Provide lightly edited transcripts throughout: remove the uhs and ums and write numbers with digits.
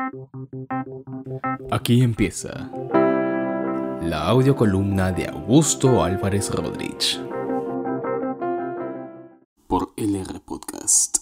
Aquí empieza la audiocolumna de Augusto Álvarez Rodríguez por LR Podcast.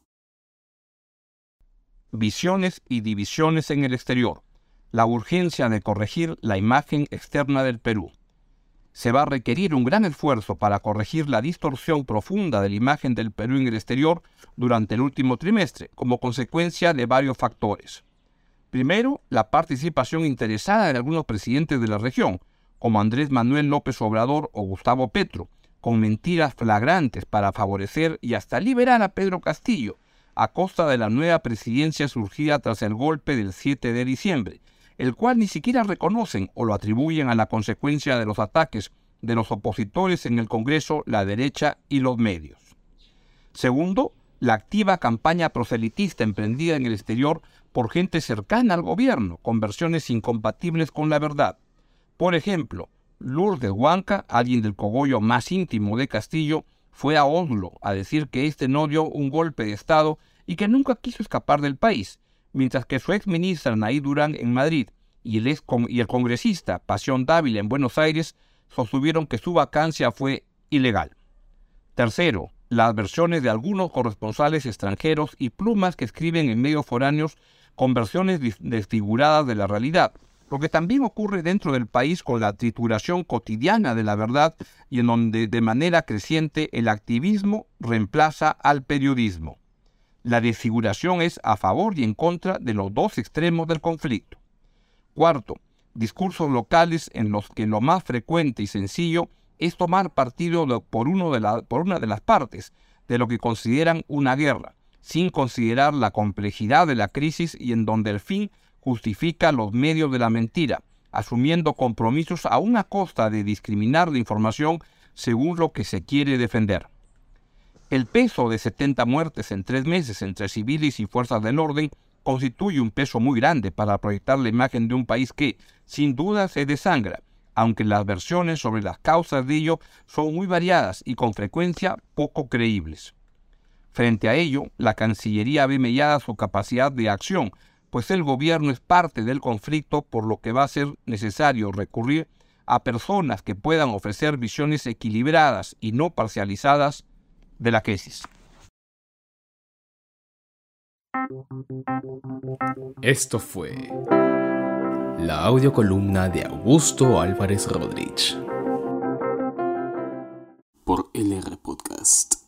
Visiones y divisiones en el exterior. La urgencia de corregir la imagen externa del Perú. Se va a requerir un gran esfuerzo para corregir la distorsión profunda de la imagen del Perú en el exterior durante el último trimestre, como consecuencia de varios factores. Primero, la participación interesada de algunos presidentes de la región, como Andrés Manuel López Obrador o Gustavo Petro, con mentiras flagrantes para favorecer y hasta liberar a Pedro Castillo, a costa de la nueva presidencia surgida tras el golpe del 7 de diciembre, el cual ni siquiera reconocen o lo atribuyen a la consecuencia de los ataques de los opositores en el Congreso, la derecha y los medios. Segundo, la activa campaña proselitista emprendida en el exterior por gente cercana al gobierno, con versiones incompatibles con la verdad. Por ejemplo, Lourdes Huanca, alguien del cogollo más íntimo de Castillo, fue a Oslo a decir que este no dio un golpe de Estado y que nunca quiso escapar del país, mientras que su exministra Naí Durán en Madrid y el congresista Pasión Dávila en Buenos Aires sostuvieron que su vacancia fue ilegal. Tercero, las versiones de algunos corresponsales extranjeros y plumas que escriben en medios foráneos con versiones desfiguradas de la realidad, lo que también ocurre dentro del país con la trituración cotidiana de la verdad y en donde de manera creciente el activismo reemplaza al periodismo. La desfiguración es a favor y en contra de los dos extremos del conflicto. Cuarto, discursos locales en los que lo más frecuente y sencillo es tomar partido por una de las partes de lo que consideran una guerra, sin considerar la complejidad de la crisis y en donde el fin justifica los medios de la mentira, asumiendo compromisos aún a costa de discriminar la información según lo que se quiere defender. El peso de 70 muertes en 3 meses entre civiles y fuerzas del orden constituye un peso muy grande para proyectar la imagen de un país que, sin duda, se desangra, aunque las versiones sobre las causas de ello son muy variadas y con frecuencia poco creíbles. Frente a ello, la Cancillería ve mellada su capacidad de acción, pues el gobierno es parte del conflicto, por lo que va a ser necesario recurrir a personas que puedan ofrecer visiones equilibradas y no parcializadas de la crisis. Esto fue la audiocolumna de Augusto Álvarez Rodríguez por LR Podcast.